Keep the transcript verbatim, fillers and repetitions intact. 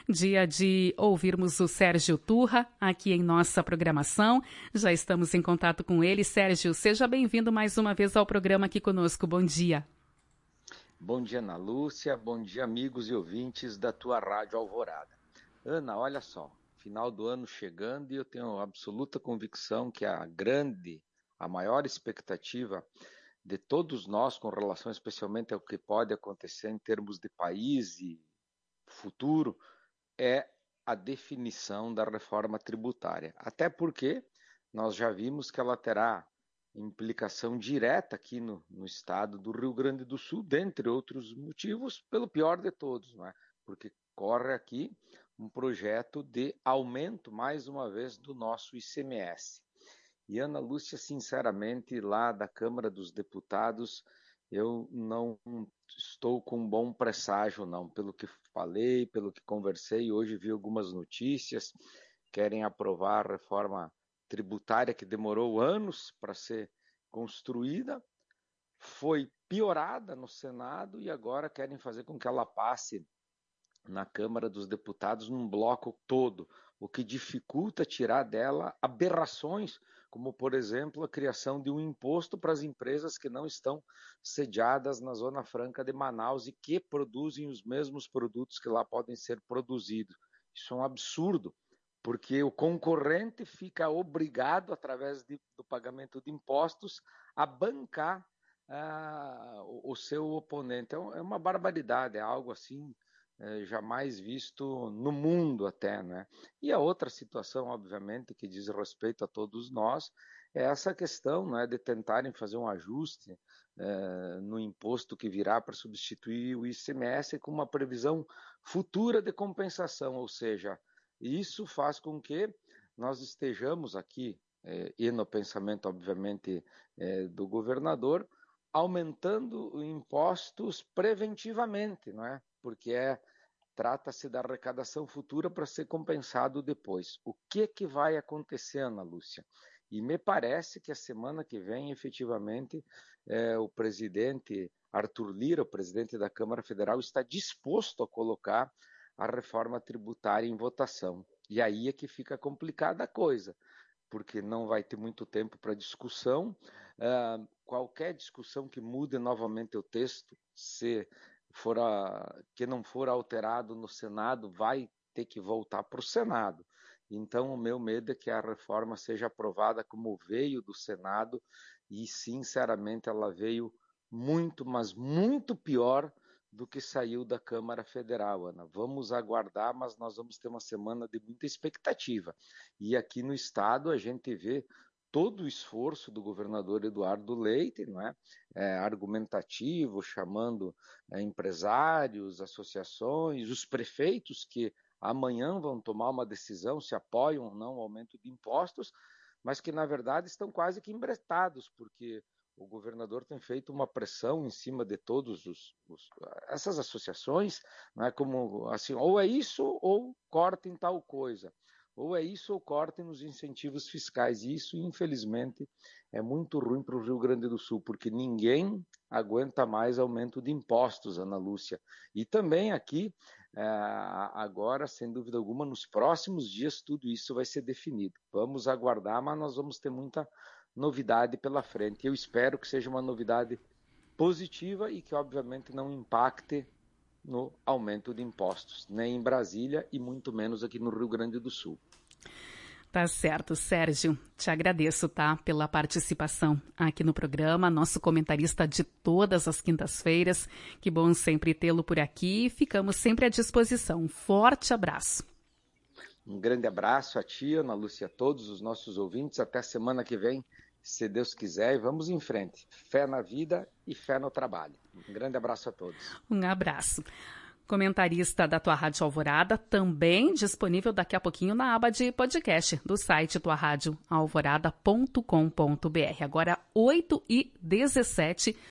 Dia de ouvirmos o Sérgio Turra aqui em nossa programação. Já estamos em contato com ele. Sérgio, seja bem-vindo mais uma vez ao programa aqui conosco. Bom dia. Bom dia, Ana Lúcia. Bom dia, amigos e ouvintes da tua Rádio Alvorada. Ana, olha só, final do ano chegando e eu tenho absoluta convicção que a grande, a maior expectativa de todos nós com relação especialmente ao que pode acontecer em termos de país e futuro é a definição da reforma tributária. Até porque nós já vimos que ela terá implicação direta aqui no, no estado do Rio Grande do Sul, dentre outros motivos, pelo pior de todos, não é? Porque corre aqui um projeto de aumento, mais uma vez, do nosso I C M S. E, Ana Lúcia, sinceramente, lá da Câmara dos Deputados, eu não estou com um bom presságio, não. Pelo que falei, pelo que conversei, hoje vi algumas notícias, querem aprovar a reforma tributária que demorou anos para ser construída, foi piorada no Senado e agora querem fazer com que ela passe na Câmara dos Deputados num bloco todo, o que dificulta tirar dela aberrações, como, por exemplo, a criação de um imposto para as empresas que não estão sediadas na Zona Franca de Manaus e que produzem os mesmos produtos que lá podem ser produzidos. Isso é um absurdo, porque o concorrente fica obrigado, através de, do pagamento de impostos, a bancar ah, o, o seu oponente. É uma barbaridade, é algo assim É, jamais visto no mundo até, né? E a outra situação, obviamente, que diz respeito a todos nós, é essa questão, né, de tentarem fazer um ajuste é, no imposto que virá para substituir o I C M S com uma previsão futura de compensação, ou seja, isso faz com que nós estejamos aqui, é, e no pensamento, obviamente, é, do governador, aumentando impostos preventivamente, não é? Porque é, trata-se da arrecadação futura para ser compensado depois. O que, que vai acontecer, Ana Lúcia? E me parece que a semana que vem, efetivamente, é, o presidente Arthur Lira, o presidente da Câmara Federal, está disposto a colocar a reforma tributária em votação. E aí é que fica complicada a coisa, porque não vai ter muito tempo para discussão. Uh, qualquer discussão que mude novamente o texto, se for a, que não for alterado no Senado, vai ter que voltar para o Senado. Então, o meu medo é que a reforma seja aprovada como veio do Senado e, sinceramente, ela veio muito, mas muito pior do que saiu da Câmara Federal, Ana. Vamos aguardar, mas nós vamos ter uma semana de muita expectativa. E aqui no Estado a gente vê todo o esforço do governador Eduardo Leite, não é? É, argumentativo, chamando é, empresários, associações, os prefeitos que amanhã vão tomar uma decisão se apoiam ou não o aumento de impostos, mas que na verdade estão quase que embretados, porque o governador tem feito uma pressão em cima de todos os, os essas associações, não é? Como assim, ou é isso ou cortem tal coisa. Ou é isso ou cortem nos incentivos fiscais. E isso, infelizmente, é muito ruim para o Rio Grande do Sul, porque ninguém aguenta mais aumento de impostos, Ana Lúcia. E também aqui, agora, sem dúvida alguma, nos próximos dias, tudo isso vai ser definido. Vamos aguardar, mas nós vamos ter muita novidade pela frente. Eu espero que seja uma novidade positiva e que, obviamente, não impacte no aumento de impostos, nem em Brasília e muito menos aqui no Rio Grande do Sul. Tá certo, Sérgio. Te agradeço, tá, pela participação aqui no programa, nosso comentarista de todas as quintas-feiras. Que bom sempre tê-lo por aqui. Ficamos sempre à disposição. Um forte abraço. Um grande abraço a ti, Ana Lúcia, a todos os nossos ouvintes. Até semana que vem, se Deus quiser, e vamos em frente. Fé na vida e fé no trabalho. Um grande abraço a todos. Um abraço. Comentarista da Tua Rádio Alvorada, também disponível daqui a pouquinho na aba de podcast do site tua rádio alvorada ponto com ponto br. Agora, oito e dezessete.